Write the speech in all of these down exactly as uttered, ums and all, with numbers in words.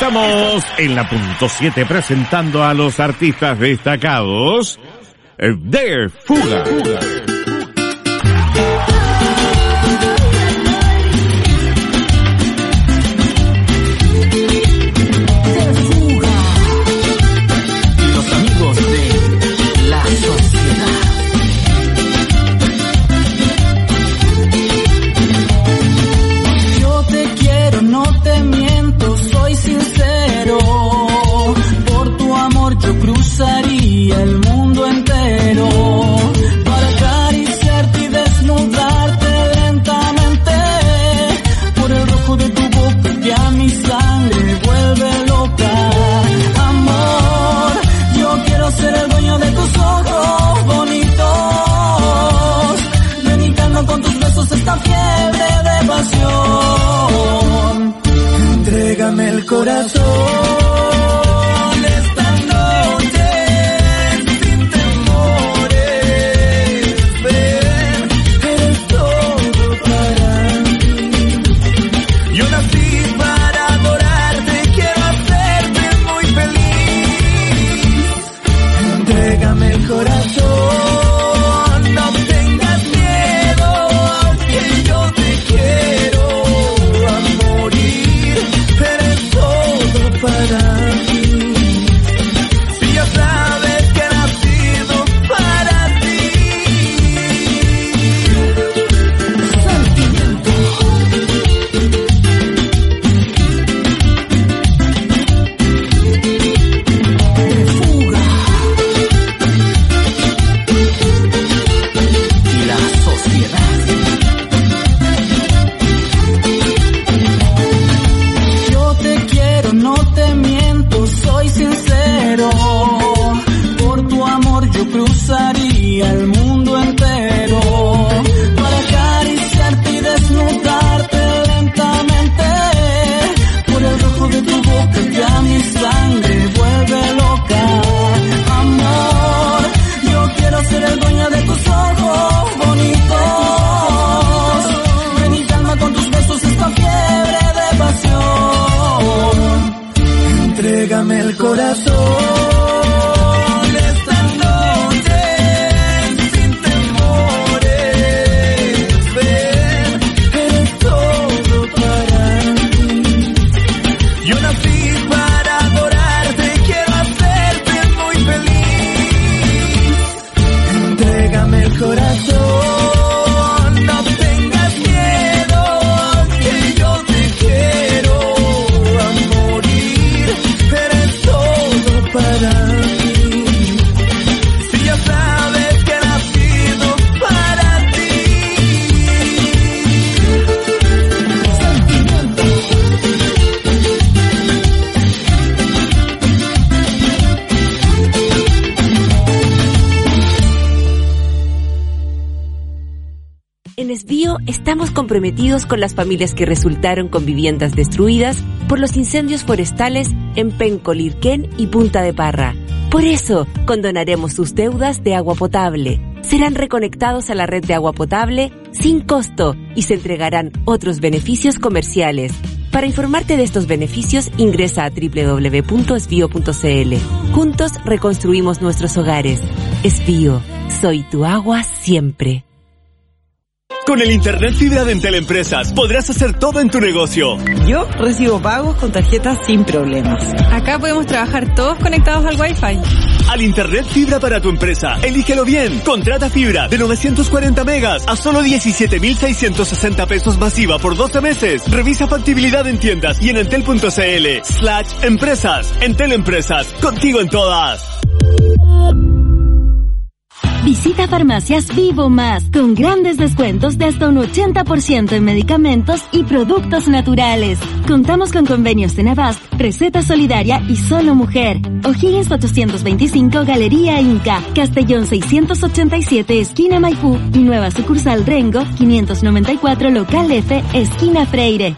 Estamos en la punto siete presentando a los artistas destacados de Fuga. Fuga. Cruzaría el mundo entero para acariciarte y desnudarte lentamente. Por el rojo de tu boca ya mi sangre vuelve loca. Amor, yo quiero ser el dueño de tus ojos bonitos, llenando con tus besos esta fiebre de pasión. Entrégame el corazón. Cruzaría el mundo entero para acariciarte y desnudarte lentamente. Por el rojo de tu boca ya mi sangre vuelve loca. Amor, yo quiero ser el dueño de tus ojos bonitos, ven y calma con tus besos esta fiebre de pasión. Entrégame el corazón. En Esbío estamos comprometidos con las familias que resultaron con viviendas destruidas por los incendios forestales en Penco, Lirquén y Punta de Parra. Por eso, condonaremos sus deudas de agua potable. Serán reconectados a la red de agua potable sin costo y se entregarán otros beneficios comerciales. Para informarte de estos beneficios, ingresa a doble u doble u doble u punto esbío punto ce ele. Juntos reconstruimos nuestros hogares. Esbío, soy tu agua siempre. Con el Internet Fibra de Entel Empresas podrás hacer todo en tu negocio. Yo recibo pagos con tarjetas sin problemas. Acá podemos trabajar todos conectados al Wi-Fi. Al Internet Fibra para tu empresa, elígelo bien. Contrata fibra de novecientos cuarenta megas a solo diecisiete mil seiscientos sesenta pesos masiva por doce meses. Revisa factibilidad en tiendas y en entel punto ce ele slash empresas. Entel Empresas, contigo en todas. Visita Farmacias Vivo Más, con grandes descuentos de hasta un ochenta por ciento en medicamentos y productos naturales. Contamos con convenios en Avast, Receta Solidaria y Solo Mujer. O'Higgins ochocientos veinticinco, Galería Inca. Castellón seiscientos ochenta y siete, esquina Maipú. Y nueva sucursal Rengo, quinientos noventa y cuatro, local F, esquina Freire.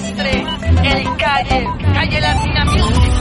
Silvestre, el Calle, Calle Latina Music.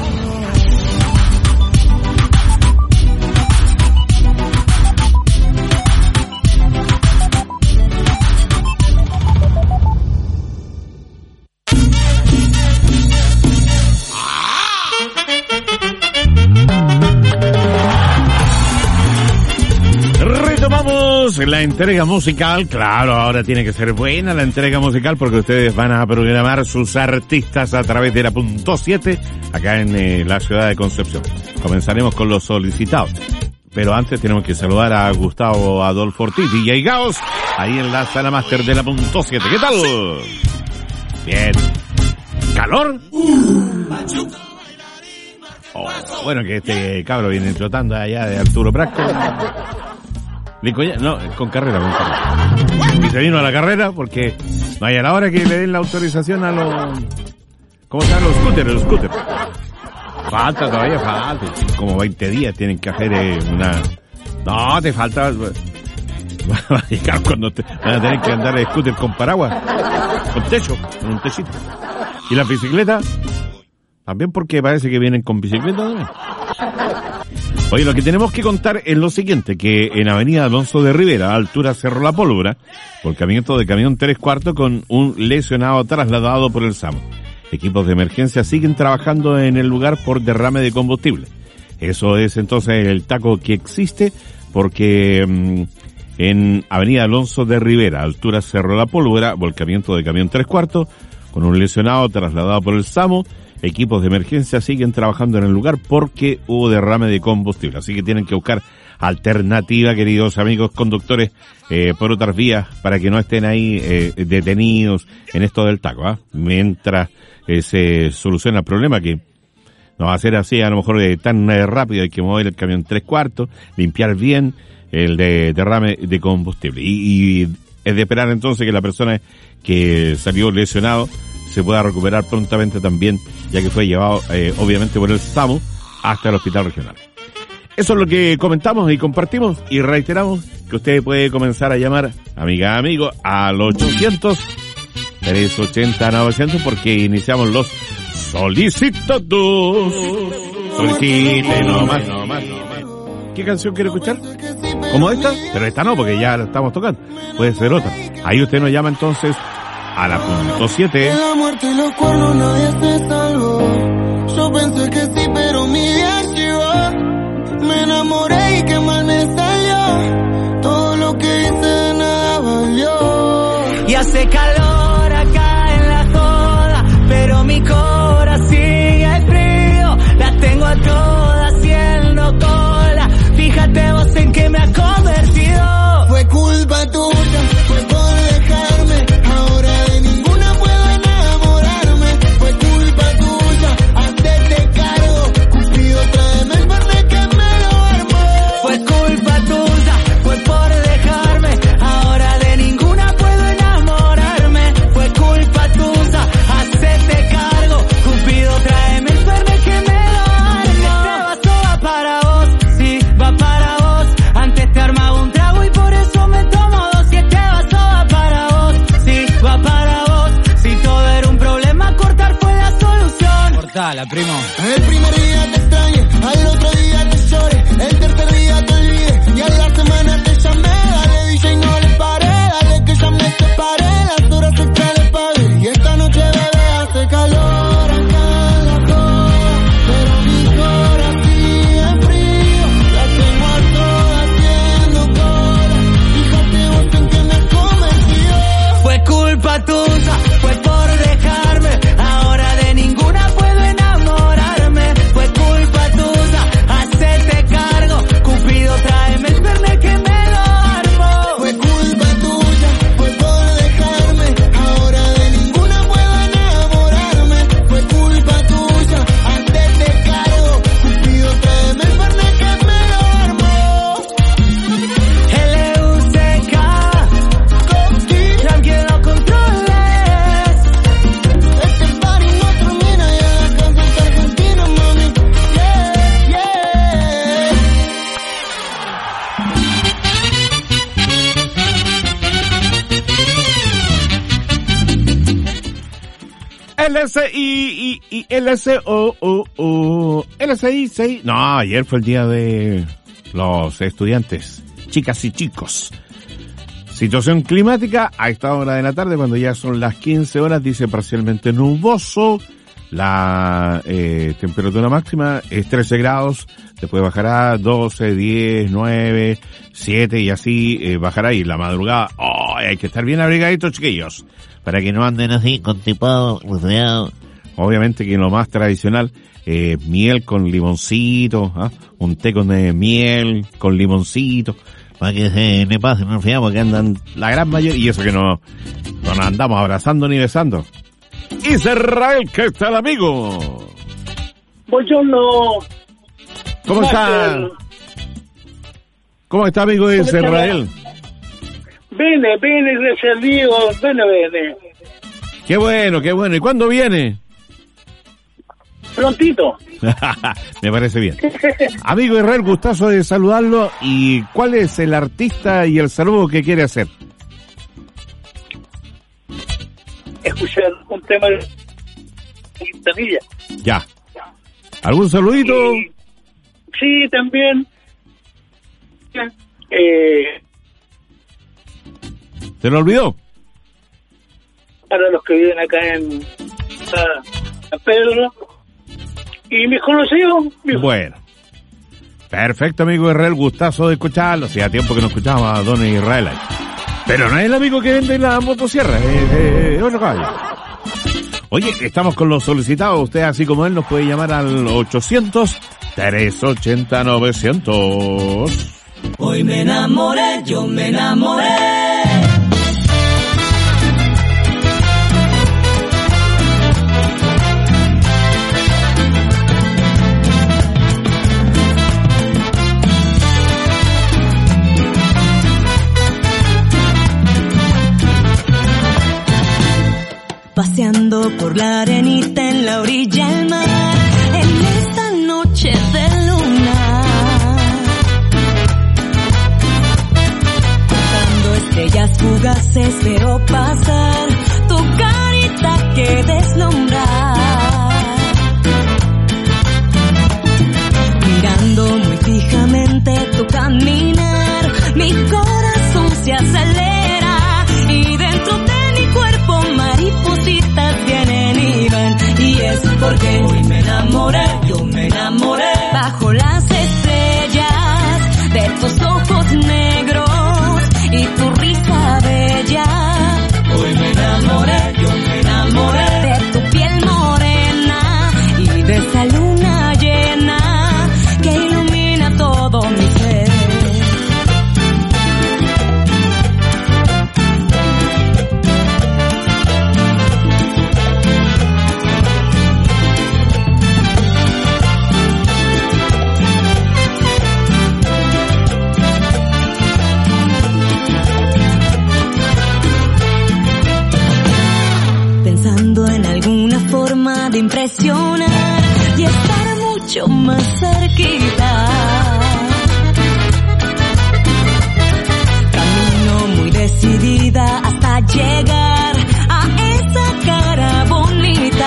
Retomamos la entrega musical. Claro, ahora tiene que ser buena la entrega musical porque ustedes van a programar sus artistas a través de la punto siete acá en eh, la ciudad de Concepción. Comenzaremos con los solicitados. Pero antes tenemos que saludar a Gustavo Adolfo Ortiz, D J Gaos, ahí en la sala máster de la punto siete. ¿Qué tal? Bien. ¿Calor? Oh, bueno, que este cabro viene trotando allá de Arturo Prasco. Licoya, no, con carrera, con carrera. Y se vino a la carrera porque no hay a la hora que le den la autorización a los... ¿Cómo se llaman los scooters? Los scooters. Falta todavía, falta. Como veinte días tienen que hacer eh, una... No, te falta... Va a llegar cuando te... van a tener que andar de scooter con paraguas. Con techo, con un techito. ¿Y la bicicleta? También porque parece que vienen con bicicleta también. Oye, lo que tenemos que contar es lo siguiente, que en Avenida Alonso de Rivera, altura Cerro La Pólvora, volcamiento de camión tres cuartos con un lesionado trasladado por el SAMU. Equipos de emergencia siguen trabajando en el lugar por derrame de combustible. Eso es entonces el taco que existe, porque mmm, en Avenida Alonso de Rivera, altura Cerro La Pólvora, volcamiento de camión tres cuartos con un lesionado trasladado por el SAMU. Equipos de emergencia siguen trabajando en el lugar porque hubo derrame de combustible. Así que tienen que buscar alternativa, queridos amigos conductores, eh, por otras vías para que no estén ahí eh, detenidos en esto del taco, ¿ah? Mientras eh, se soluciona el problema, que no va a ser así a lo mejor eh, tan eh, rápido. Hay que mover el camión tres cuartos, limpiar bien el de derrame de combustible. Y, y es de esperar entonces que la persona que salió lesionado se pueda recuperar prontamente también, ya que fue llevado, eh, obviamente, por el SAMU hasta el hospital regional. Eso es lo que comentamos y compartimos, y reiteramos que usted puede comenzar a llamar, amiga, amigo, al ochocientos, trescientos ochenta, novecientos, porque iniciamos los solicitados. Solicite nomás, nomás, nomás. ¿Qué canción quiere escuchar? ¿Como esta? Pero esta no, porque ya la estamos tocando. Puede ser otra. Ahí usted nos llama entonces a la punto siete. La muerte y los cuernos nadie se salvó. Yo pensé que sí, pero mi día llegó. Me enamoré y qué mal me salió. Todo lo que hice de nada valió. Y hace calor acá en la joda, pero mi corazón sigue frío. Las tengo a todas haciendo cola. Fíjate vos en que me ha convertido. Fue culpa tuya, fue por dejarme. Ahora de ninguna puedo enamorarme. Fue culpa tuya, hacerte cargo. Cupido, tráeme el verde que me lo armó. Fue culpa tuya, fue por dejarme. Ahora de ninguna puedo enamorarme. Fue culpa tuya, hacerte cargo. Cupido, tráeme el verde que me lo armó. Este vaso va para vos, sí, va para vos. Antes te armaba un trago y por eso me tomo dos. Y este vaso va para vos, sí, va para vos. Si todo era un problema, cortar fue la solución. Cortala, primo. El primer día te extrañé, al otro día te lloré, el tercer día te olvidé y a la semana te llamé. Dale D J, no le paré, dale que ya me separé, las horas extra le pagué y esta noche bebé hace calor acá en la joda, pero mi corazón sigue frío. La tengo a todas haciendo cola. Fíjate vos en que me has convertido. Fue culpa tuya, fue por dejarme. Ahora de ninguna puedo enamorarme. Fue culpa tuya, hacerte cargo. Cupido, tráeme el verde que me L S I y L S O O O L S I seis. No, ayer fue el día de los estudiantes, chicas y chicos. Situación climática a esta hora de la tarde, cuando ya son las quince horas, dice parcialmente nuboso. La eh, temperatura máxima es trece grados, después bajará doce, diez, nueve, siete y así eh, bajará. Y la madrugada, oh, hay que estar bien abrigaditos, chiquillos, para que no anden así constipados, resfriados. Obviamente que lo más tradicional, eh, miel con limoncito, ¿ah? Un té con eh, miel con limoncito, para que se me pasen, no resfriados, porque andan la gran mayoría, y eso que no, no nos andamos abrazando ni besando. Israel, ¿qué tal, amigo? Buongiorno. ¿Cómo está? ¿Cómo está, amigo Israel? Bene, bene, gracias a Dios, bene, bene. Qué bueno, qué bueno. ¿Y cuándo viene? Prontito. Me parece bien. Amigo Israel, gustazo de saludarlo. ¿Y cuál es el artista y el saludo que quiere hacer? Escuchar un tema de Quintanilla. Ya. ¿Algún saludito? Y, sí, también. Eh, ¿Se lo olvidó? Para los que viven acá en San Pedro y mis conocidos. Mis... Bueno. Perfecto, amigo Israel, gustazo de escucharlo. Hacía tiempo que no escuchaba a don Israel ahí. Pero no es el amigo que vende la motosierra, es, es otro caballo. Oye, estamos con los solicitados. Usted, así como él, nos puede llamar al ochocientos, trescientos ochenta, novecientos. Hoy me enamoré, yo me enamoré. Paseando por la arenita en la orilla del mar, en esta noche de luna, contando estrellas fugaces veo pasar tu carita que deslumbra, mirando muy fijamente tu caminar, mi corazón se acelera y dentro de maripositas vienen y van, y es porque hoy me enamoré, yo me enamoré, bajo las estrellas de tus ojos negros y tu risa bella. Hoy me enamoré, yo me enamoré de tu piel morena y de esa luna llena que ilumina todo mi ser. De impresionar y estar mucho más cerquita. Camino muy decidida hasta llegar a esa cara bonita.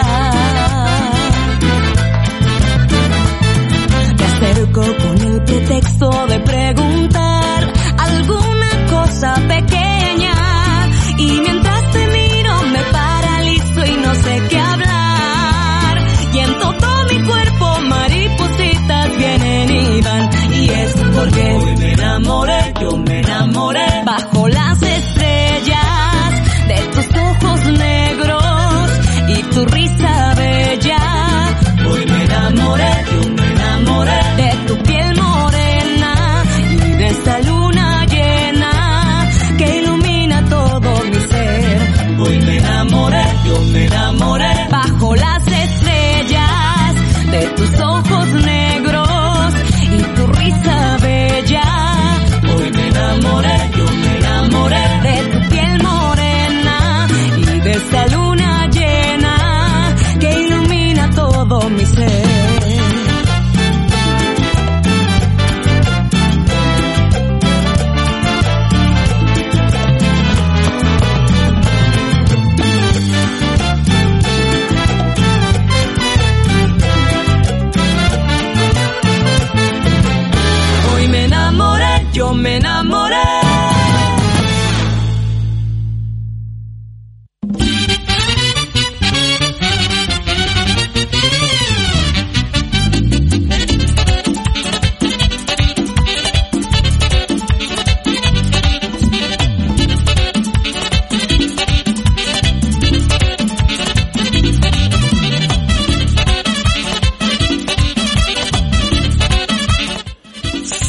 Me acerco con el pretexto de preguntar alguna cosa pequeña y mientras te miro me paralizo y no sé qué hablar. Y en todo mi cuerpo maripositas vienen y van, y es porque hoy me enamoré, yo me enamoré, bajo las estrellas de tus ojos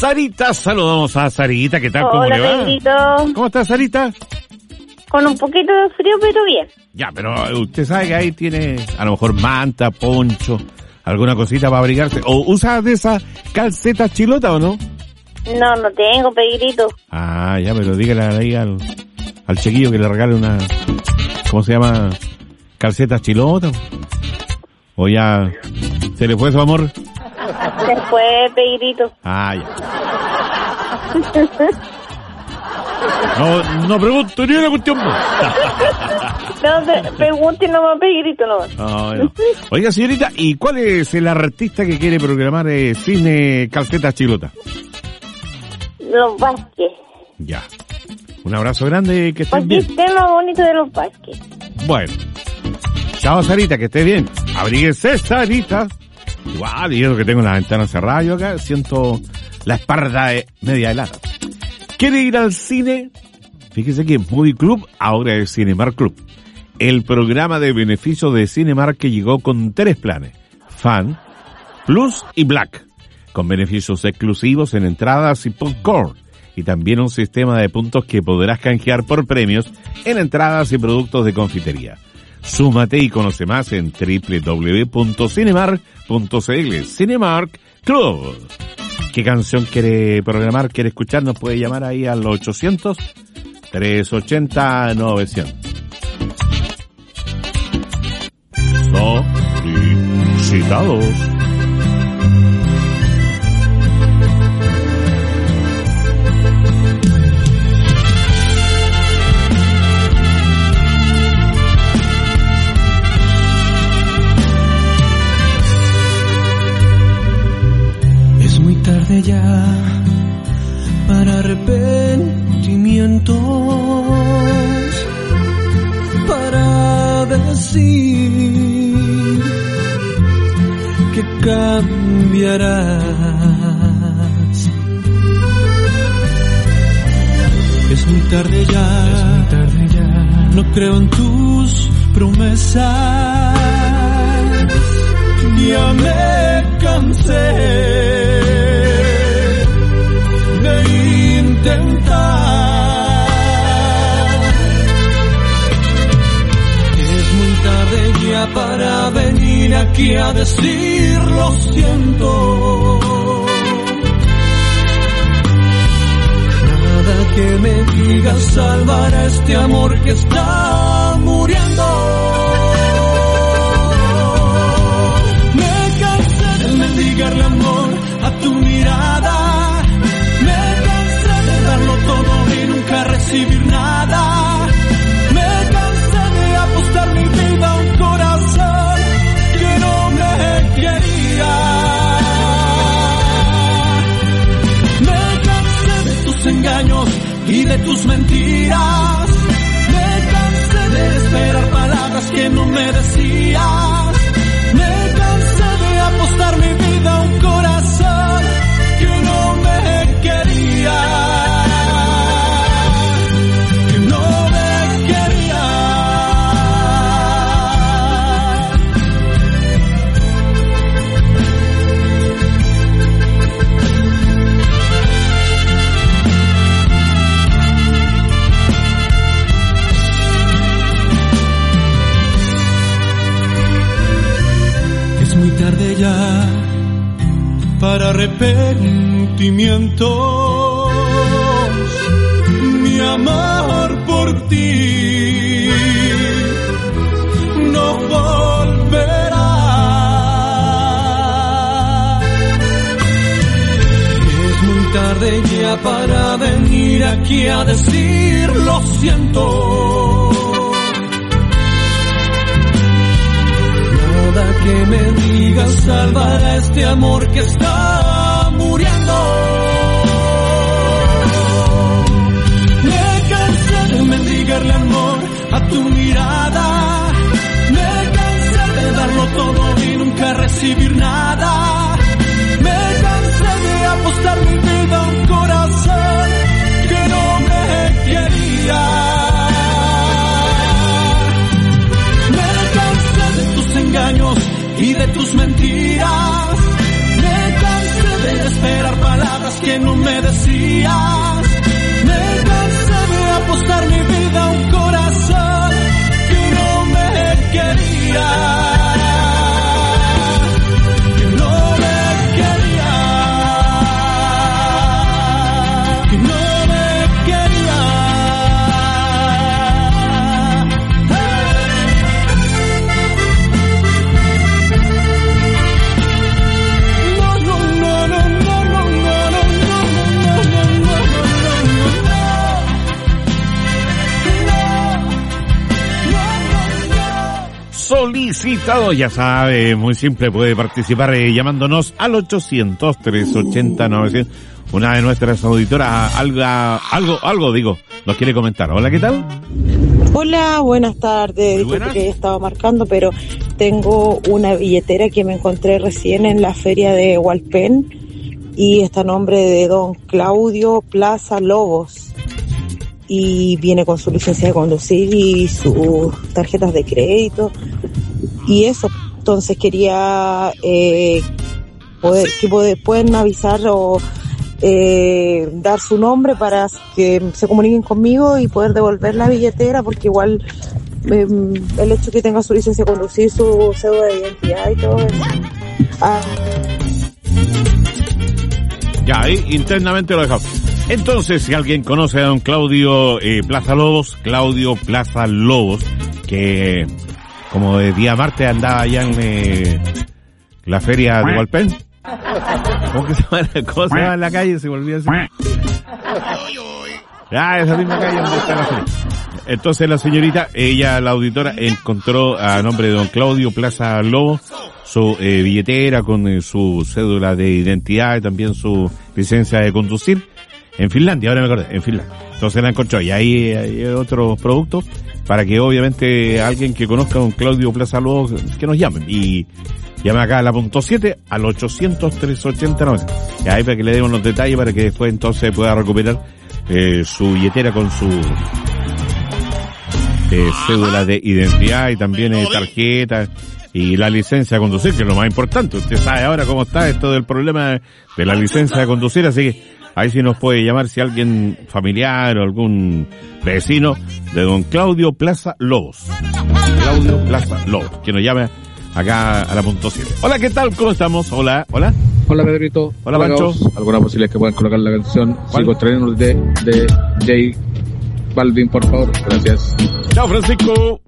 Sarita, saludamos a Sarita, ¿qué tal? ¿Cómo Hola, le va? Pedrito. ¿Cómo está Sarita? Con un poquito de frío, pero bien. Ya, pero usted sabe que ahí tiene a lo mejor manta, poncho, alguna cosita para abrigarse. ¿O usa de esas calcetas chilotas o no? No, no tengo, Pedrito. Ah, ya, pero dígale ahí al, al chiquillo que le regale una, ¿cómo se llama? Calcetas chilotas. ¿O ya se le fue su amor? Se fue, Pedrito. Ah, ya. No, no pregunto ni una cuestión más. No, se, pregunte nomás, Pedrito, no. No, no. Oiga, señorita, ¿y cuál es el artista que quiere programar eh, cine calcetas chilotas? Los Vázquez. Ya. Un abrazo grande, que estén Aquí bien. está lo bonito de los Vázquez. Bueno. Chao, Sarita, que esté bien. Abríguese, Sarita. Igual, y yo que tengo las ventanas cerradas, yo acá siento la espalda eh, media helada. ¿Quiere ir al cine? Fíjese que Movie Club ahora es Cinemark Club. El programa de beneficio de Cinemark que llegó con tres planes. Fan, Plus y Black. Con beneficios exclusivos en entradas y popcorn. Y también un sistema de puntos que podrás canjear por premios en entradas y productos de confitería. Súmate y conoce más en doble u doble u doble u punto cinemark punto c l. Cinemark Club. ¿Qué canción quiere programar? ¿Quiere escuchar? Nos puede llamar ahí al ochocientos, trescientos ochenta, novecientos. Solicitados. Tarde ya para arrepentimientos, para decir que cambiarás. Es muy tarde ya, es muy tarde ya. No creo en tus promesas, ya me cansé intentar. Es muy tarde ya para venir aquí a decir lo siento. Nada que me diga salvará este amor que está muriendo. Me cansé de mendigarle amor a tu mirada. Todo y nunca recibir nada. Me cansé de apostar mi vida a un corazón que no me quería. Me cansé de tus engaños y de tus mentiras. Me cansé de esperar palabras que no me decías. Me cansé de apostar mi vida a un corazón que no me quería. Tarde ya para arrepentimientos, mi amor por ti no volverá. Es muy tarde ya para venir aquí a decir lo siento. Que me digas salvará este amor que está muriendo. Me cansé de mendigarle amor a tu mirada. Me cansé de darlo todo y nunca recibir nada. Me cansé de apostar mi vida a un corazón que no me quería. Engaños y de tus mentiras. Me cansé de esperar palabras palabras que no me decías. Me cansé de apostar mi vida a un corazón que no me quería. Que no me quería. Que no me quería. No, no, no, no, no, no, no, no, no, no, no, no, Solicitado, ya sabe, muy simple, puede participar eh, llamándonos al ochocientos, trescientos ochenta, novecientos. Una de nuestras auditoras, algo, algo, algo digo, nos quiere comentar. Hola, ¿qué tal? Hola, buenas tardes. Muy buenas. Disculpe que ya estaba marcando, pero tengo una billetera que me encontré recién en la feria de Hualpén y está a nombre de don Claudio Plaza Lobos y viene con su licencia de conducir y sus tarjetas de crédito y eso. Entonces quería eh, poder, que puede, pueden avisar o eh, dar su nombre para que se comuniquen conmigo y poder devolver la billetera, porque igual eh, el hecho que tenga su licencia de conducir, su cédula de identidad y todo eso. Ah. Ya, ahí internamente lo dejamos. Entonces, si alguien conoce a don Claudio eh, Plaza Lobos, Claudio Plaza Lobos, que como de día martes andaba allá en eh, la feria de Hualpén. ¿Cómo que se llama? ¿Cómo se llama en la calle? Se volvió así. Ah, esa misma calle donde está la feria. Entonces la señorita, ella, la auditora, encontró a nombre de don Claudio Plaza Lobos su eh, billetera con eh, su cédula de identidad y también su licencia de conducir en Finlandia, ahora me acordé, en Finlandia. Entonces la encontró y ahí hay otros productos para que obviamente alguien que conozca a don Claudio Plaza Lobos que nos llamen y llame acá a la punto siete al ochocientos, trescientos ochenta, novecientos. Y ahí para que le demos los detalles para que después entonces pueda recuperar eh, su billetera con su eh, cédula de identidad y también eh, tarjeta y la licencia de conducir, que es lo más importante. Usted sabe ahora cómo está esto del problema de la licencia de conducir, así que ahí sí nos puede llamar si alguien familiar o algún vecino de don Claudio Plaza Lobos. Claudio Plaza Lobos, que nos llame acá a la punto siete. Hola, ¿qué tal? ¿Cómo estamos? Hola, hola. Hola, Pedrito. Hola, Pancho. ¿Alguna posibilidad que puedan colocar la canción? Sigo estrenando de, de J Balvin, por favor. Gracias. Chao, Francisco.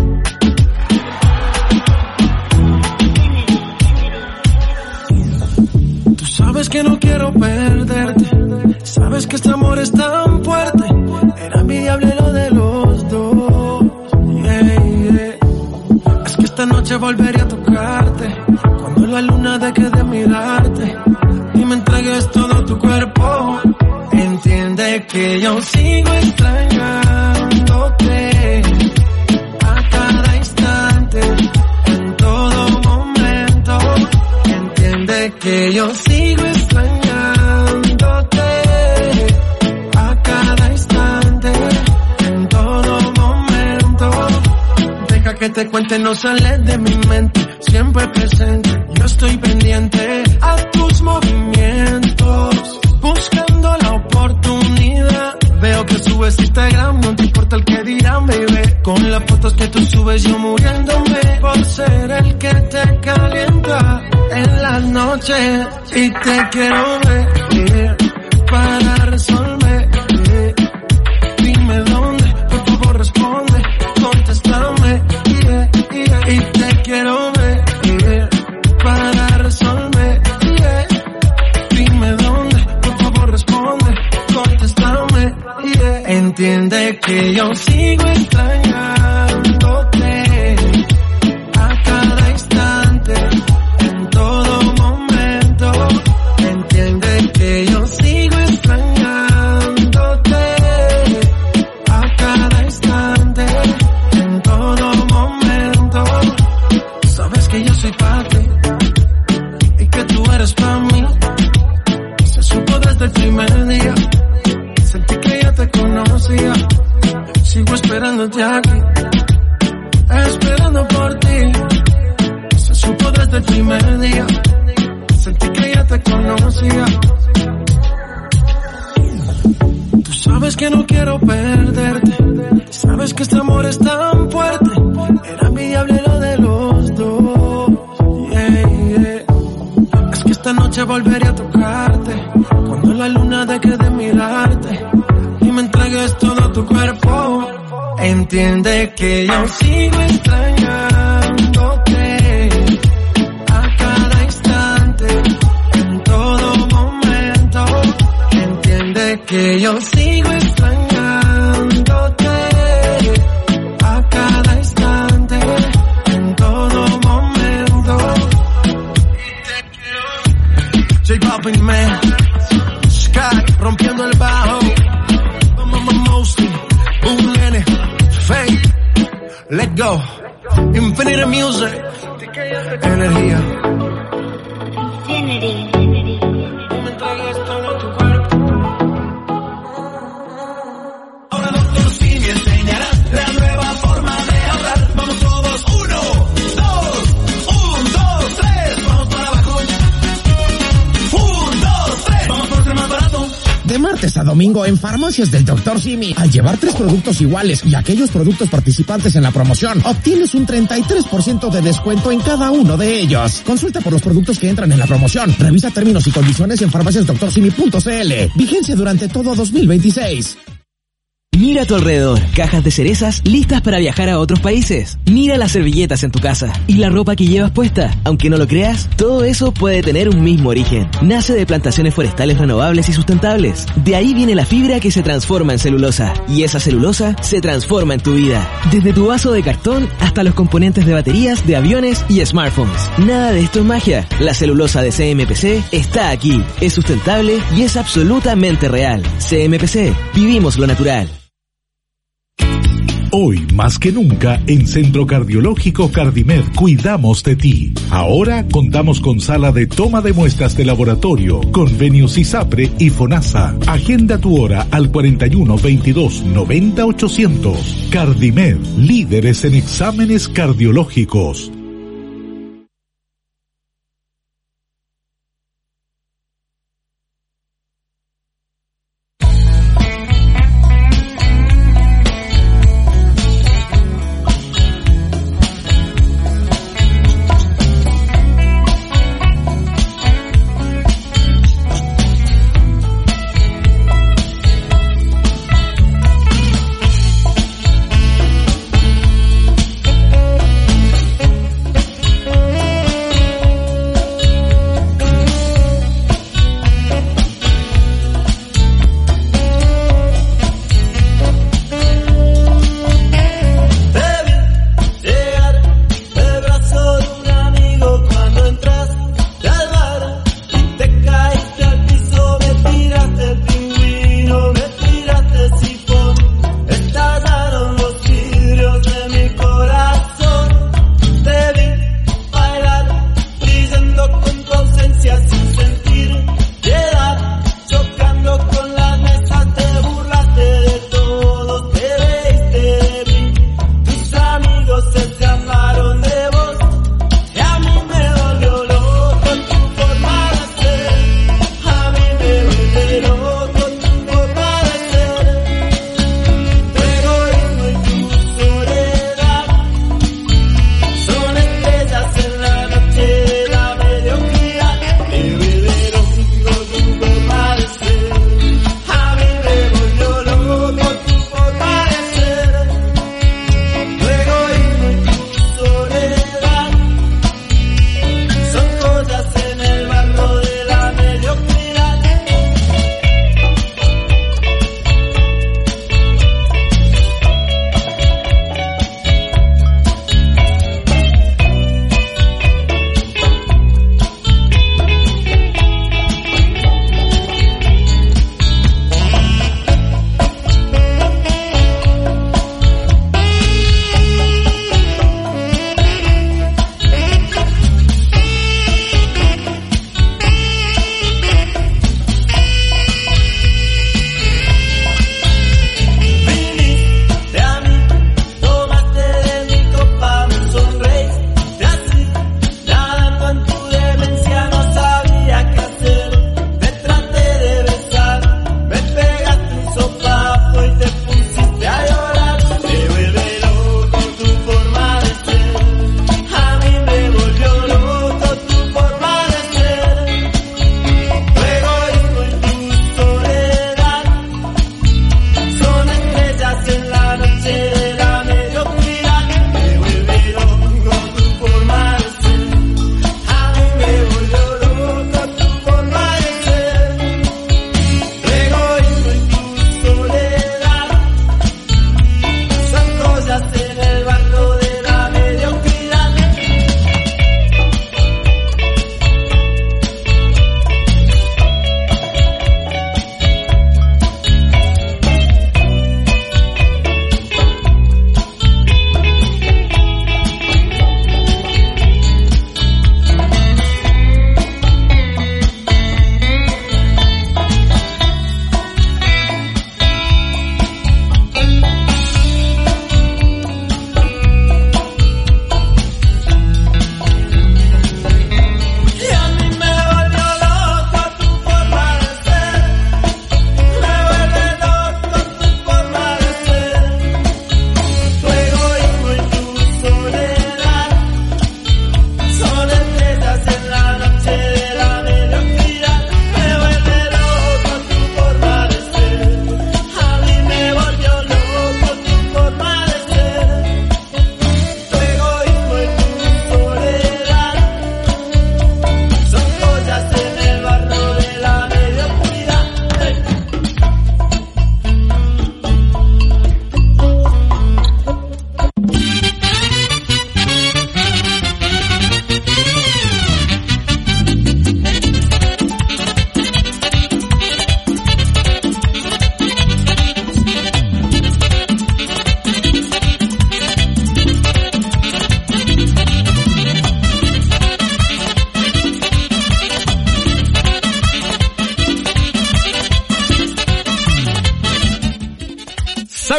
Tú sabes que no quiero perderte, sabes que este amor es tan fuerte, era envidiable lo de los dos, yeah, yeah. Es que esta noche volveré a tocarte, cuando la luna deje de mirarte, y me entregues todo tu cuerpo, entiende que yo sigo extrañándote, a cada instante, en todo momento, entiende que yo sigo extrañándote, a cada instante, en todo momento. Deja que te cuente, no sale de mi mente, siempre presente, yo estoy pendiente a tus movimientos, buscando la oportunidad. Veo que subes Instagram, no te importa el que dirán, baby. Con las fotos que tú subes yo muriéndome por ser el que te calienta en las noches. Y te quiero ver para resolver. Dime dónde, por favor responde, contéstame. Yeah, yeah. Y te quiero ver para resolver. Yeah. Dime dónde, por favor responde, contéstame. Yeah. Entiende que yo sigo extrañándote, a cada instante, en todo momento. Entiende que yo sigo extrañándote, a cada instante, en todo momento. Sabes que yo soy para ti y que tú eres para mí. Se supo desde el primer día, sentí que ya te conocía. Sigo esperándote aquí, que no quiero perderte. Sabes que este amor es tan fuerte. Era envidiable lo de los dos. Yeah, yeah. Es que esta noche volveré a tocarte. Cuando la luna deje de mirarte y me entregues todo tu cuerpo. Entiende que yo sigo extrañándote a cada instante, en todo momento. Entiende que yo sigo extrañándote a cada instante, en todo momento. J Balvin, man, Sky rompiendo el bajo, Mostly, un nene, Fake, let go, Infinity Music, energía. Infinity. Me entregues todo tu cuerpo. Ahora doctor Simi enseñará la nueva forma de ahorrar. Vamos todos, uno, dos, un, dos, tres, vamos para abajo. Un, dos, tres, vamos por ser más barato. De martes a domingo en Farmacias del doctor Simi. Al llevar tres productos iguales y aquellos productos participantes en la promoción, obtienes un treinta y tres por ciento de descuento en cada uno de ellos. Consulta por los productos que entran en la promoción. Revisa términos y condiciones en farmacias doctor simi punto c l. Vigencia durante todo dos mil veintiséis. Mira a tu alrededor, cajas de cerezas listas para viajar a otros países. Mira las servilletas en tu casa y la ropa que llevas puesta. Aunque no lo creas, todo eso puede tener un mismo origen. Nace de plantaciones forestales renovables y sustentables. De ahí viene la fibra que se transforma en celulosa. Y esa celulosa se transforma en tu vida. Desde tu vaso de cartón hasta los componentes de baterías, de aviones y smartphones. Nada de esto es magia. La celulosa de C M P C está aquí. Es sustentable y es absolutamente real. C M P C. Vivimos lo natural. Hoy, más que nunca, en Centro Cardiológico Cardimed cuidamos de ti. Ahora contamos con sala de toma de muestras de laboratorio, convenios ISAPRE y FONASA. Agenda tu hora al cuarenta y uno, veintidós, noventa, ochocientos. Cardimed, líderes en exámenes cardiológicos.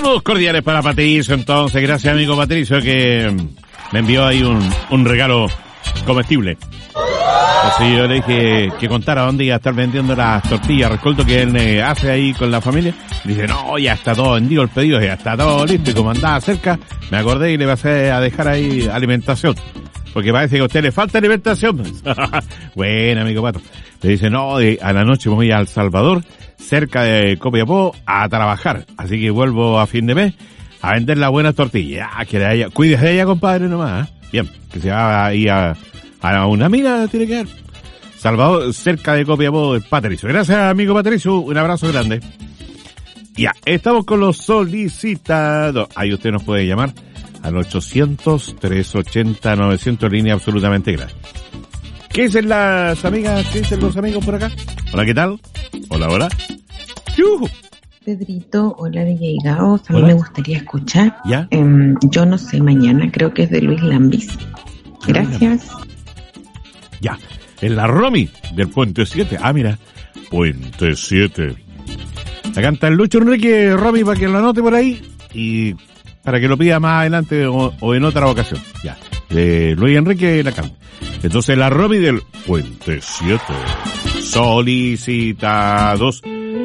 Saludos cordiales para Patricio, entonces. Gracias, amigo Patricio, que me envió ahí un, un regalo comestible. Así yo le dije que contara dónde iba a estar vendiendo las tortillas, rescoldo que él eh, hace ahí con la familia. Dice, no, ya está todo vendido el pedido, ya está todo listo. Y como andaba cerca, me acordé y le pasé a dejar ahí alimentación. Porque parece que a usted le falta alimentación. Bueno, amigo Pato. Le dice, no, de, a la noche me voy a El Salvador, cerca de Copiapó, a trabajar. Así que vuelvo a fin de mes a vender las buenas tortillas. Ah, que de ella, cuídese de ella, compadre, nomás. ¿eh? Bien, que se va ahí a, a una mina, tiene que ver. Salvador, cerca de Copiapó, Patricio. Gracias, amigo Patricio. Un abrazo grande. Ya, estamos con los solicitados. Ahí usted nos puede llamar al ochocientos, trescientos ochenta, novecientos, línea absolutamente gratis. ¿Qué dicen las amigas? ¿Qué dicen los amigos por acá? Hola, ¿qué tal? Hola, hola. ¡Yuhu! Pedrito, hola de Llegados. A mí me gustaría escuchar. ¿Ya? Eh, yo no sé, mañana creo que es de Luis Lambis. Gracias. Ya, en la Romy del Puente siete. Ah, mira, Puente siete. La canta el Lucho Enrique, Romy, para que lo anote por ahí y para que lo pida más adelante o, o en otra ocasión. Ya, de Luis Enrique la canta. Entonces la Romy del Puente siete. Solicitados.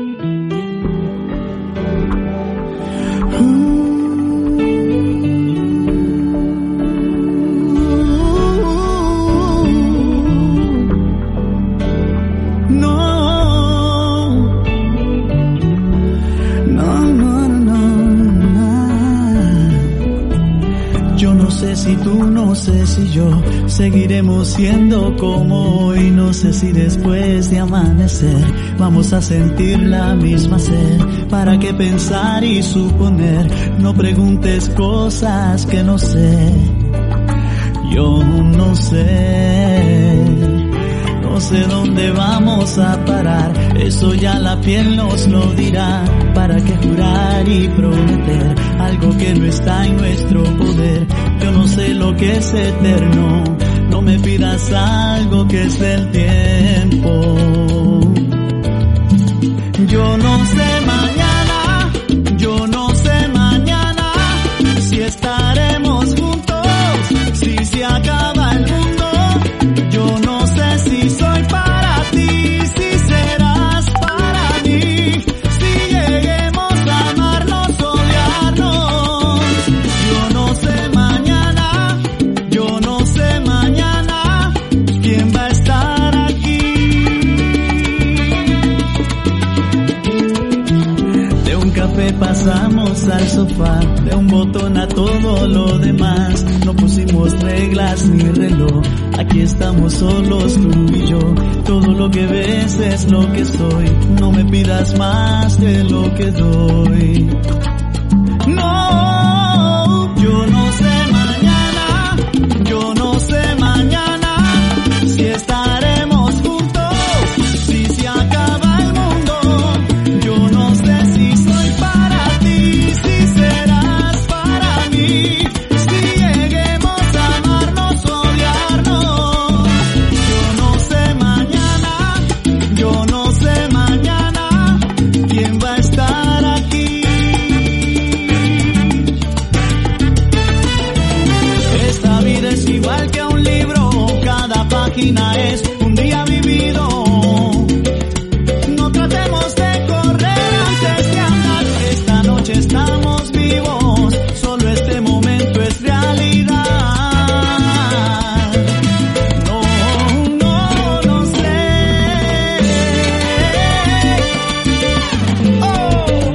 Si tú, no sé si yo, seguiremos siendo como hoy. No sé si después de amanecer vamos a sentir la misma sed. ¿Para qué pensar y suponer? No preguntes cosas que no sé. Yo no sé. No sé dónde vamos a parar, eso ya la piel nos lo dirá. ¿Para qué jurar y prometer algo que no está en nuestro poder? Yo no sé lo que es eterno, no me pidas algo que es del tiempo. Yo no sé mañana, yo no sé mañana si estaremos juntos, si se acaba el mundo. Yo no sé si soy para ti, si serás para mí, si lleguemos a amarnos, odiarnos. Yo no sé mañana, yo no sé mañana quién va a estar aquí. De un café pasamos al sofá, de un botón a todo lo demás. No pusimos reglas ni reloj, aquí estamos solos tú y yo. Todo lo que ves es lo que soy, no me pidas más de lo que doy. No, yo no sé mañana, yo no sé mañana si estaremos juntos, si se acaba el mundo. Yo no sé si soy para ti, si serás para mí, si lleguemos a amarnos, odiarnos. Yo no sé mañana, yo no sé mañana quién va a estar aquí. Esta vida es igual que un libro, cada página es un día vivido. No tratemos de correr antes de andar, esta noche estamos vivos, solo este momento es realidad. No, no, no sé. Oh.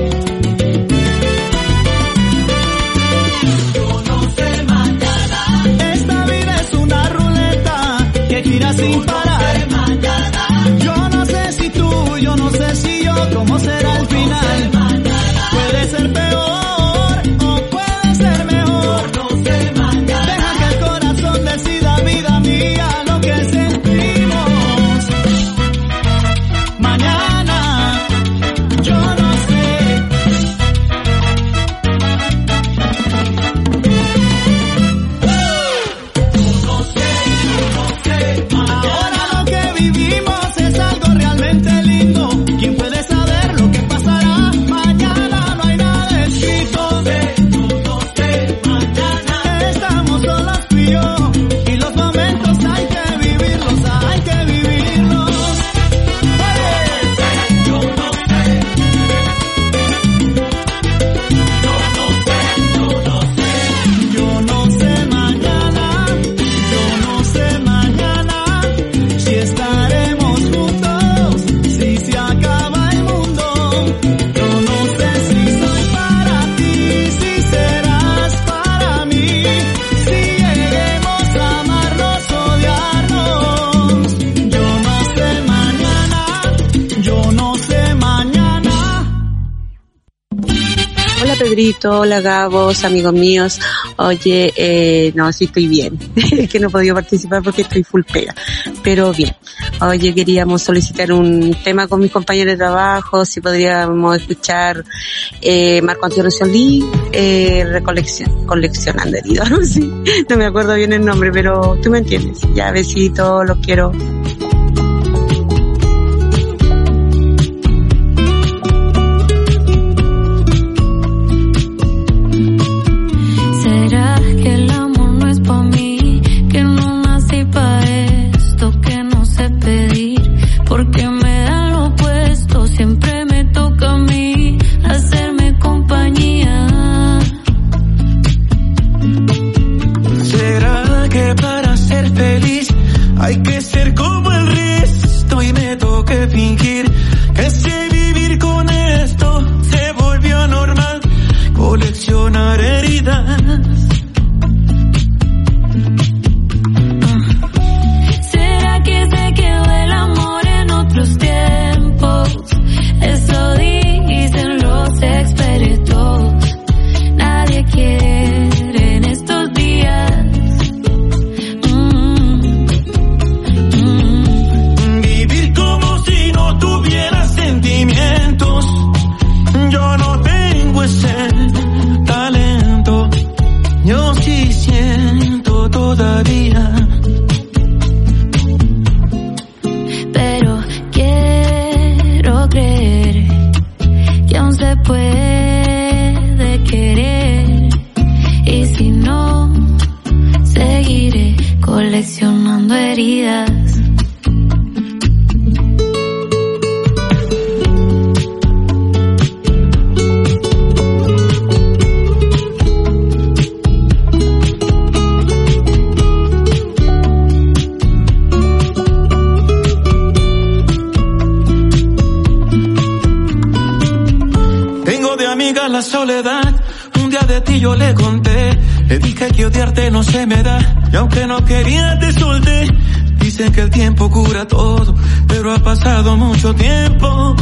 Yo no sé mañana. Esta vida es una ruleta que gira sin parar. Yo no sé si tú, yo no sé si yo, cómo será el final. Puede ser peor o puede ser mejor. Deja que el corazón decida, vida mía, lo que sentimos. Mañana, yo no sé. Yo no sé, yo no sé. Ahora Pedrito, hola Gabos, amigos míos. Oye, eh, no, sí estoy bien. Es que no he podido participar porque estoy full pega, pero bien. Oye, queríamos solicitar un tema con mis compañeros de trabajo, si podríamos escuchar eh, Marco Antonio Solí, eh, recolección, coleccionando heridos, ¿no? Sí, no me acuerdo bien el nombre, pero tú me entiendes. Ya, besitos, los quiero. Porque me da lo opuesto, siempre me toca a mí hacerme compañía. ¿Será que para ser feliz hay que ser como el resto y me toque fingir que sé vivir con esto? Se volvió normal coleccionar heridas. Pero quiero creer que aún se puede querer, y si no, seguiré coleccionando heridas. La soledad, un día de ti yo le conté, le dije que odiarte no se me da, y aunque no quería te solté. Dicen que el tiempo cura todo, pero ha pasado mucho tiempo.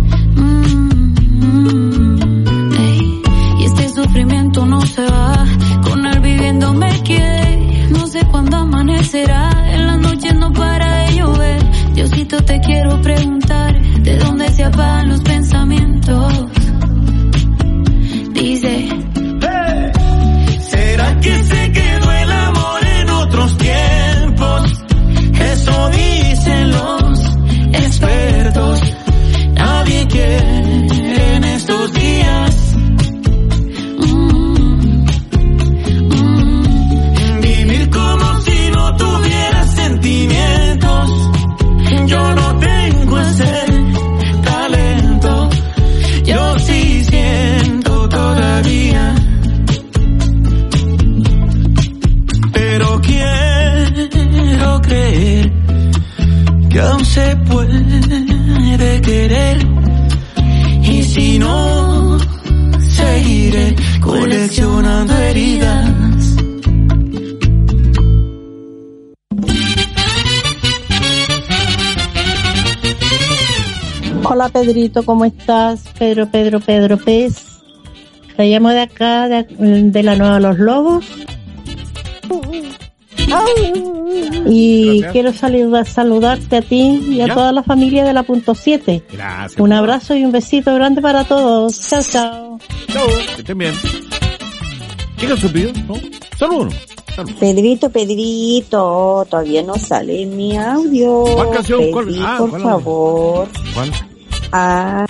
Mm, ey, y este sufrimiento no se va, con él viviendo me quedé. No sé cuándo amanecerá, en la noche no para de llover. Diosito, te quiero preguntar, ¿de dónde se apagan los pensamientos? Dice, hey, ¿será que se quedó el amor en otros tiempos? Eso dicen los expertos. Nadie quiere en estos días mm, mm, vivir como si no tuviera sentimientos. Yo no tengo ese talento, yo sí siento todavía, pero quiero creer que aún se puede querer, y si no, seguiré coleccionando heridas. Hola Pedrito, ¿cómo estás? Pedro, Pedro, Pedro Pez. Te llamo de acá, de, de la Nueva Los Lobos. Y Gracias. Quiero saludar, saludarte a ti y a ¿Ya? toda la familia de la punto siete. Gracias. Un abrazo y un besito grande para todos. Chao, chao. Chao, que estén bien. ¿Qué canción pidió? ¿No? Saludos. Pedrito, Pedrito, todavía no sale en mi audio. ¿Cuál canción? Pedri, ¿Cuál? Ah, por ¿cuál? favor. ¿Cuál? Ah.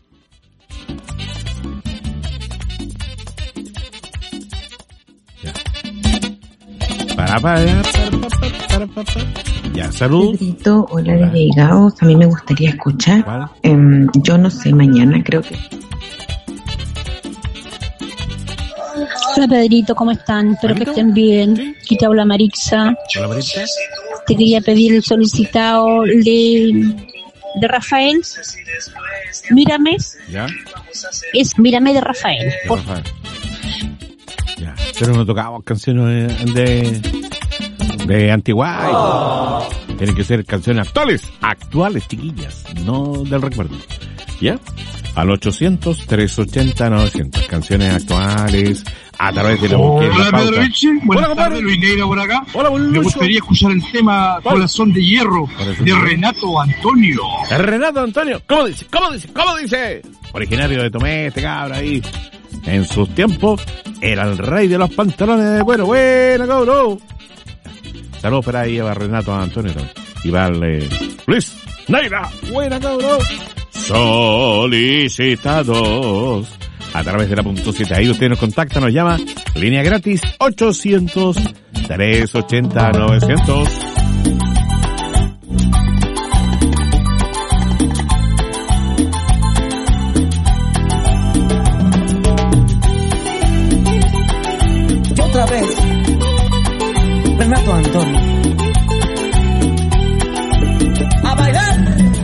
Ya. Para, para, para, para, para, para. Ya, salud. Pedrito, hola, hola. De Gaos, a mí me gustaría escuchar. Eh, yo no sé, mañana creo que... Hola Pedrito, ¿cómo están? Espero que estén bien. ¿Sí? Aquí te habla Marixa. Hola Marixa. Te quería pedir el solicitado de, de Rafael. Mírame. ¿Ya? Es Mírame de Rafael. De por... Rafael. Ya. Pero no tocamos canciones de, de Antiguay. Oh. Tienen que ser canciones actuales. Actuales, chiquillas. No del recuerdo. ¿Ya? al ochocientos, trescientos ochenta, novecientos. Canciones actuales a través de la Hola, búsqueda. Pedro Leche. Buenas Hola, tardes, Luis Neira por acá. Hola, Me gustaría escuchar el tema ¿Cuál? Corazón de Hierro de Renato Antonio. Renato Antonio, ¿cómo dice? ¿Cómo dice? ¿Cómo dice? Originario de Tomé, este cabra ahí. En sus tiempos era el rey de los pantalones de cuero. Buena, cabrón. Saludos para ahí a Renato Antonio también. Y vale Luis Neira. Buena, cabrón. Solicitados a través de la punto siete. Ahí usted nos contacta, nos llama. Línea gratis ochocientos, trescientos ochenta, novecientos. Y otra vez, Renato Antonio. A bailar.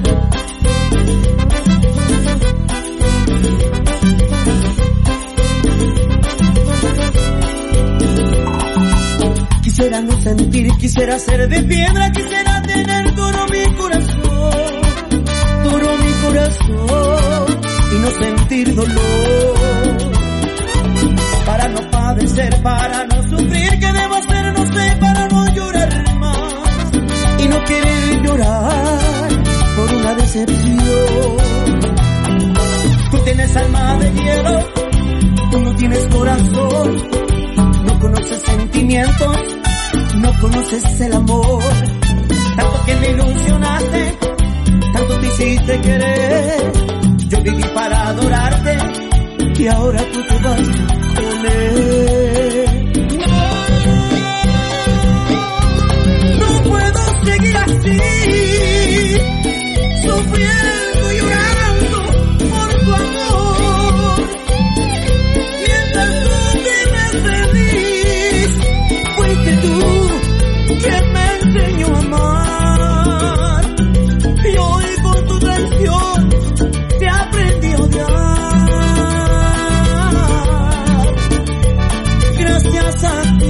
Quisiera no sentir, quisiera ser de piedra, quisiera tener todo mi corazón, todo mi corazón, y no sentir dolor. Para no padecer, para no sufrir, ¿qué debo hacer? No sé, para no llorar más, y no querer llorar por una decepción. Tú tienes alma de hielo, tú no tienes corazón, no conoces sentimientos, no conoces el amor. Tanto que me ilusionaste, tanto te hiciste querer. Yo viví para adorarte y ahora tú te vas con él. No, no puedo seguir así, sufriendo y llorando por tu amor. Mientras tú vives feliz, fuiste tú quien me enseñó a amar. Y hoy con tu traición te aprendí a odiar. Gracias a ti.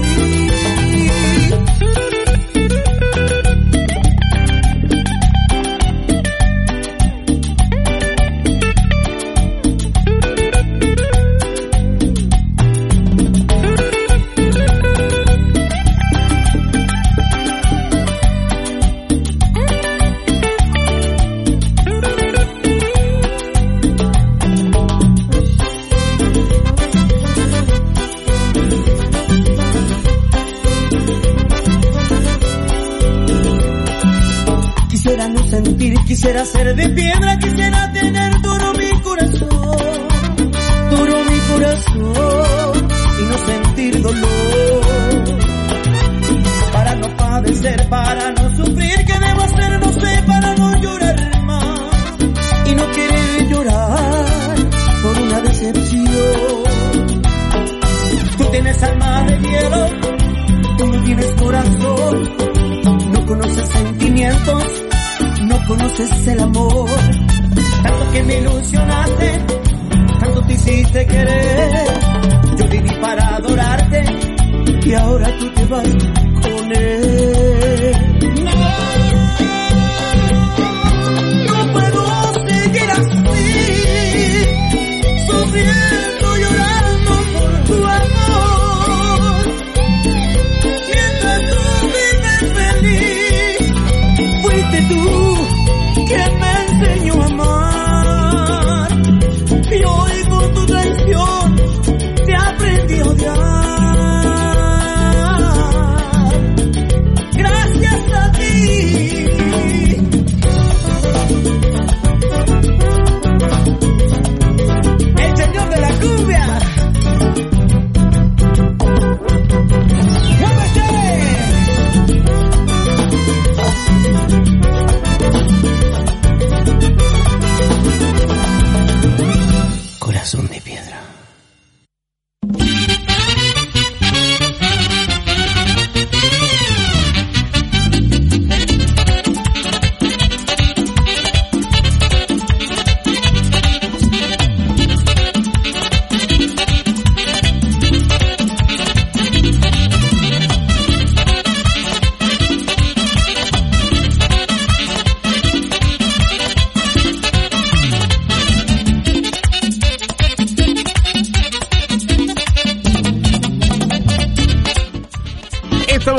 Quisiera no sentir, quisiera ser de piedra, quisiera tener todo mi corazón, todo mi corazón, y no sentir dolor. Para no padecer, para no sufrir, ¿qué debo hacer? No sé, para no llorar más, y no querer llorar por una decepción. Tú tienes alma de hielo, tú no tienes corazón, no conoces sentimientos, no conoces el amor. Tanto que me ilusionaste, tanto te hiciste querer. Yo viví para adorarte y ahora tú te vas con él. No, no puedo seguir así, sufriendo, llorando por tu amor. Mientras tú vives feliz, fuiste tú quien me enseñó a amar. Y hoy con tu traición te aprendí a odiar.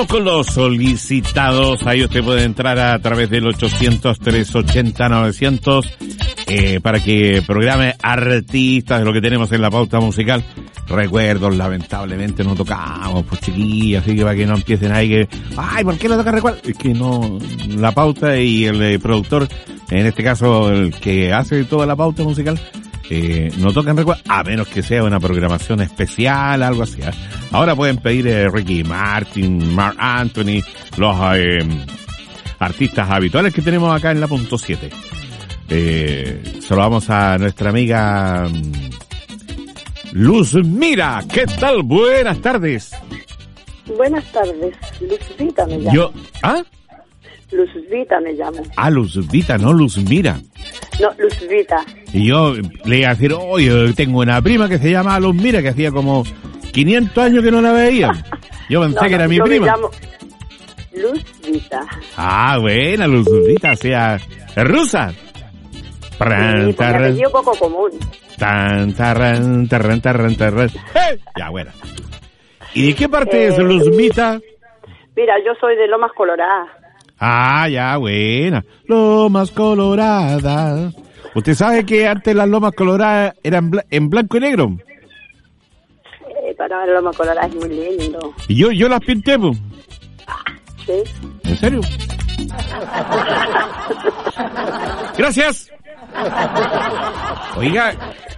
con los solicitados. Ahí usted puede entrar a través del ochocientos, trescientos ochenta, novecientos eh, para que programe artistas de lo que tenemos en la pauta musical. Recuerdos, lamentablemente no tocamos, pues chiquillos, así que para que no empiecen ahí que, ay, ¿por qué no toca recuerdos? Es que no, la pauta y el eh, productor, en este caso el que hace toda la pauta musical, Eh, no tocan recuerdos, a menos que sea una programación especial, algo así. ¿eh? Ahora pueden pedir eh, Ricky Martin, Marc Anthony, los eh, artistas habituales que tenemos acá en la punto siete. Eh, saludamos a nuestra amiga Luz Mira. ¿Qué tal? Buenas tardes. Buenas tardes. Luzvita me llamo. Yo, ¿ah? Luzvita me llamo. Ah, Luzvita, no Luz Mira. No, Luzvita. Y yo le iba a decir, oye, tengo una prima que se llama Luz Mira, que hacía como quinientos años que no la veía. Yo pensé no, que era no, mi yo prima. Me llamo Luzvita. Ah, buena, Luzvita, o sea, es rusa. Pran, Sí, porque apellido poco común. Tan, tarran, tarran, tarran, tarran. ¡Eh! Ya, bueno. ¿Y de qué parte Eh, es Luzvita? Mira, yo soy de Lomas Coloradas. Ah, ya, buena. Lomas Coloradas. ¿Usted sabe que antes las Lomas Coloradas eran bla- en blanco y negro? Eh, para ver Lomas Coloradas es muy lindo. Y yo, yo las pinté, pues. Sí. ¿En serio? Gracias. Oiga,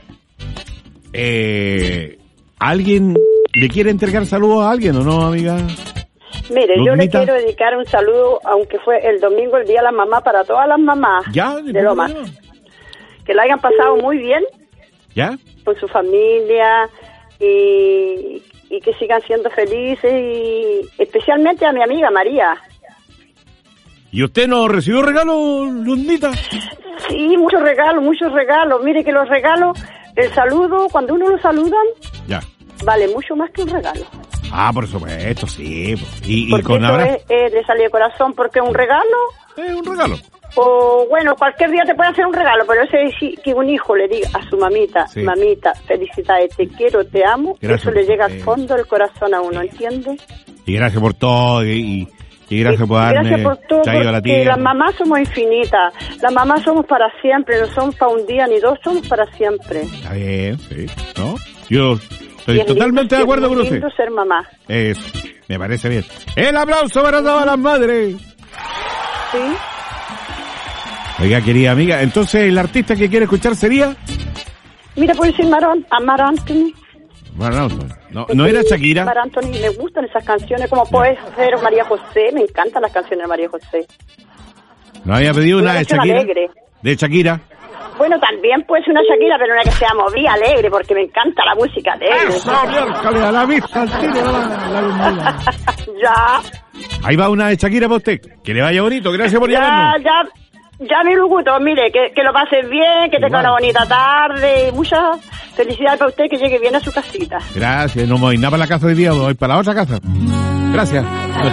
eh, ¿alguien le quiere entregar saludos a alguien o no, amiga? Mire, yo le Luzmita. quiero dedicar un saludo, aunque fue el domingo, el Día de la Mamá, para todas las mamás Ya, de Lomas. Que la hayan pasado muy bien ¿Ya? con su familia y, y que sigan siendo felices, y especialmente a mi amiga María. ¿Y usted no recibió regalo, Luzmita? Sí, muchos regalos, muchos regalos. Mire que los regalos, el saludo, cuando uno lo saludan, Ya. vale mucho más que un regalo. Ah, por supuesto, sí. po. Y, y Porque con eso abrazo. es, es de salir de corazón, porque un regalo... Es un regalo. O bueno, cualquier día te puede hacer un regalo, pero ese es que un hijo le diga a su mamita, Sí. mamita, felicidades, te quiero, te amo, Gracias. eso le llega al Eh. fondo del corazón a uno, ¿entiendes? Y gracias por todo. Y, y gracias por darme Gracias por todo, traído a la porque tierra. las mamás somos infinitas, las mamás somos para siempre, no somos para un día ni dos, somos para siempre. Está bien, sí. ¿No? Yo estoy Y es totalmente lindo, de acuerdo es con muy usted. lindo ser mamá. Eso, me parece bien. El aplauso para todas las madres. Sí. Oiga, querida amiga, entonces el artista que quiere escuchar sería... Mira, puede ser Marón, a Mar Anthony. Bueno, no, no era Shakira. Mar Anthony, me gustan esas canciones, como puede ser María José, me encantan las canciones de María José. No había pedido una Una de canción Shakira. alegre. De Shakira. Bueno, también puede ser una Shakira, pero una que sea movida, alegre, porque me encanta la música alegre. Eso, miércoles, a la vista, al tiro, la- la- la- Ya, Ahí va una de Shakira para usted. Que le vaya bonito, gracias por ya, llamarnos. ya, ya, mi Luguto, mire, que, que lo pases bien, que tenga Igual. una bonita tarde, y muchas felicidades para usted, que llegue bien a su casita. Gracias, no me voy nada para la casa hoy día, voy para la otra casa. Gracias.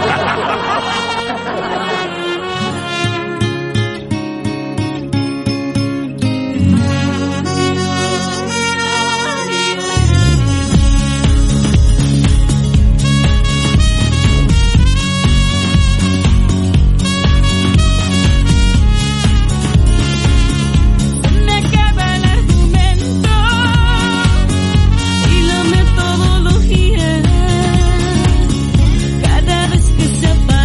Me acaba el argumento y la metodología. Cada vez que se apaga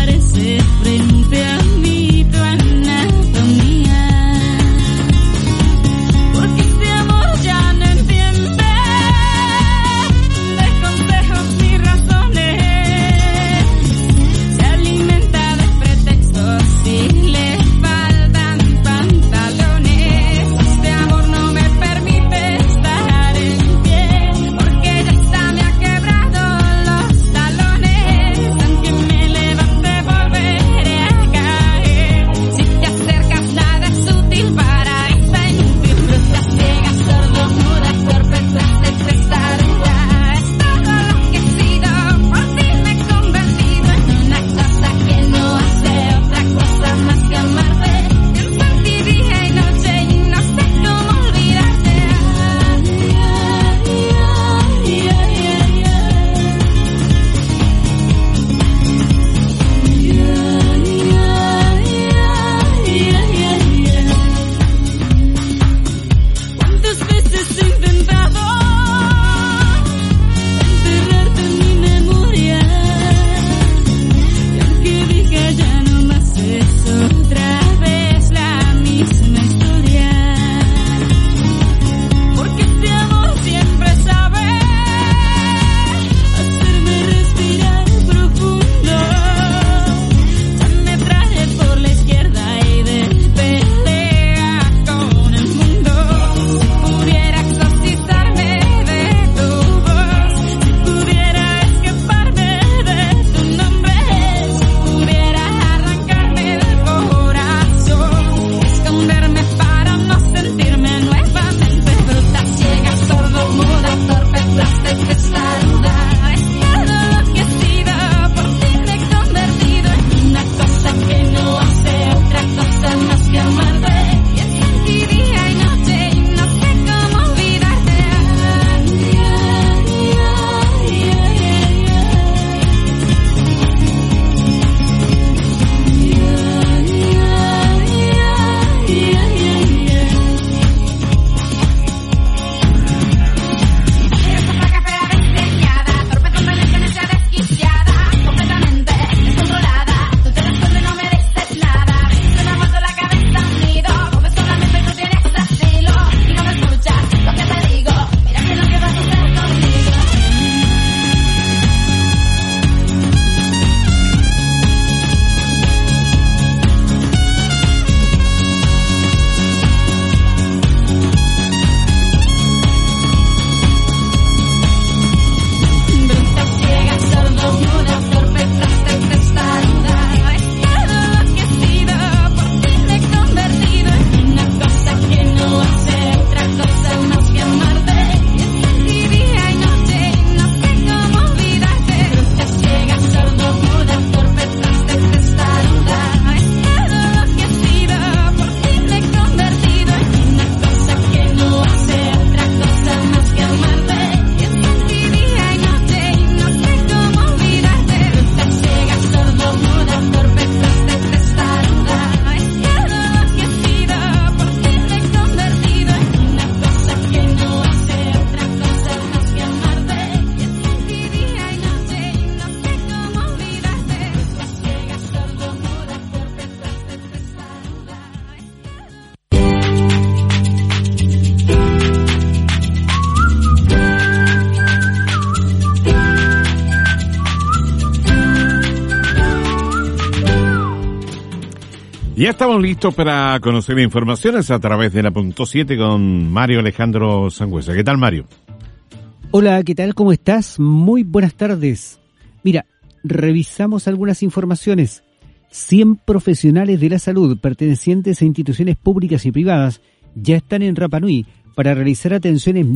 Ya estamos listos para conocer informaciones a través de la punto siete con Mario Alejandro Sangüesa. ¿Qué tal, Mario? Hola, ¿qué tal? ¿Cómo estás? Muy buenas tardes. Mira, revisamos algunas informaciones. cien profesionales de la salud pertenecientes a instituciones públicas y privadas ya están en Rapa Nui para realizar atenciones